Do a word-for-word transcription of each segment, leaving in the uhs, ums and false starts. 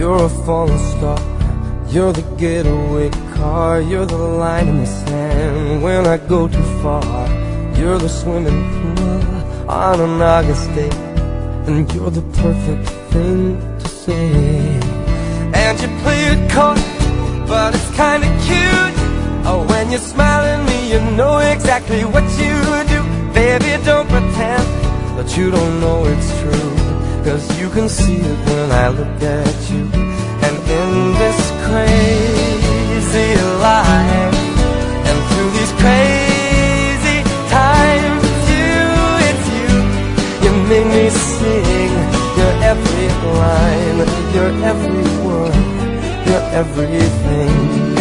You're a falling star, you're the getaway car, you're the line in the sand when I go too far. You're the swimming pool on an August day, and you're the perfect thing to say. And you play it coy, but it's kinda cute. Oh, when you smile at me, you know exactly what you do. Baby, don't pretend that you don't know it's true, 'cause you can see it when I look at you. And in this crazy life, and through these crazy times, it's you, it's you. You make me sing your every line, your every word, your everything.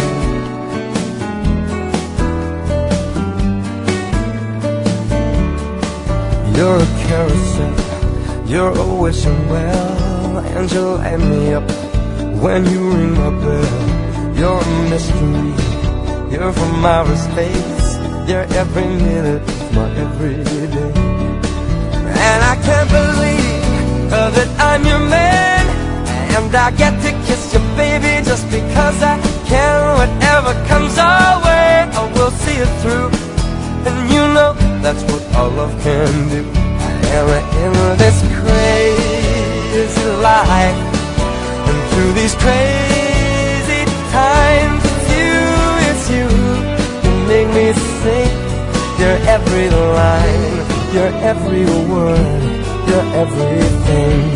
You're a carousel, you're a wishing well, and you light me up when you ring my bell. You're a mystery, you're from outer space, you're every minute of my everyday. And I can't believe uh, that I'm your man, and I get to kiss you, baby, just because I can. Whatever comes our way, I will see it through, and you know that's what our love can do. And in this crazy life, and through these crazy times, it's you, it's you. You make me sing your every line, your every word, your everything.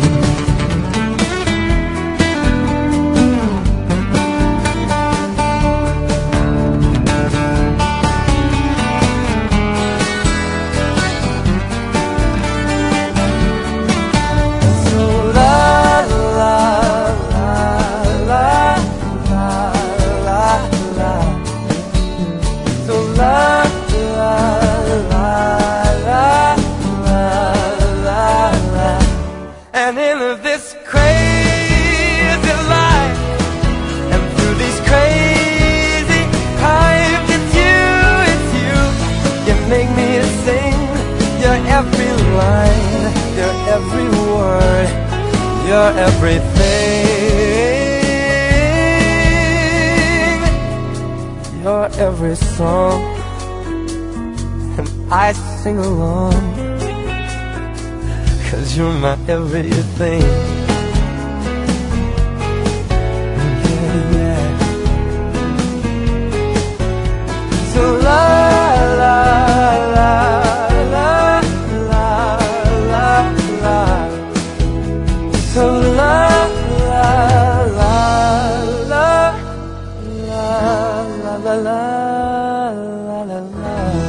And in this crazy life, and through these crazy times, it's you, it's you. You make me sing your every line, your every word, your everything, your every song. And I sing along, 'cause you're my everything. Yeah, yeah. So la la la la la la la. So la la la la la la la la la la.